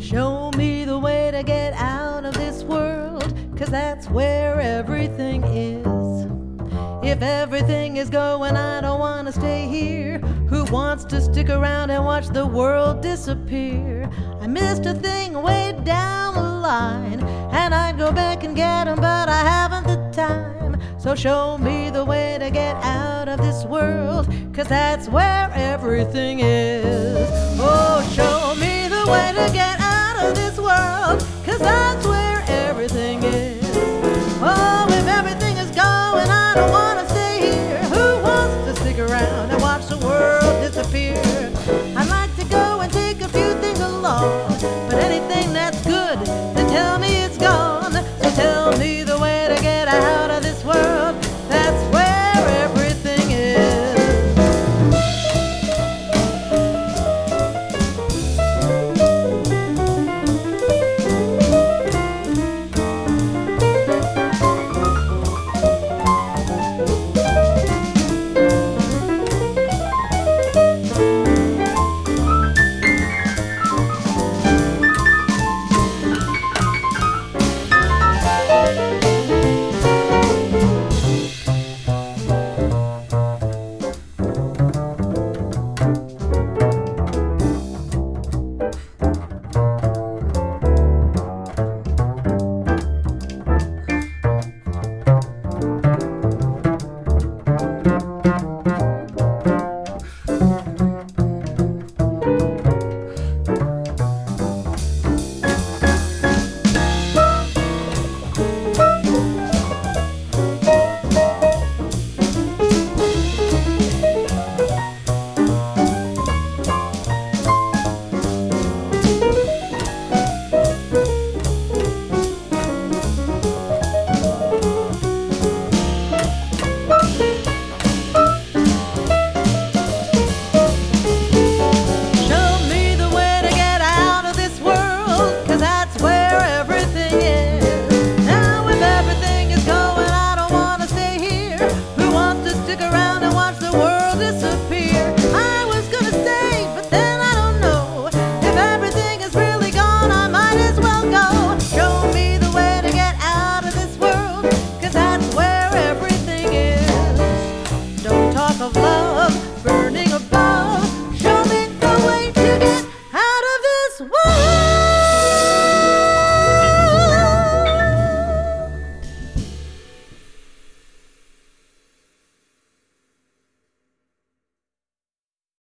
Show me the way to get out of this world, 'cause that's where everything is. If everything is going, I don't want to stay here. Who wants to stick around and watch the world disappear? I missed a thing way down the line, and I'd go back and get 'em, but I haven't the time. So show me the way to get out of this world, 'cause that's where everything is. Oh, show me the way to get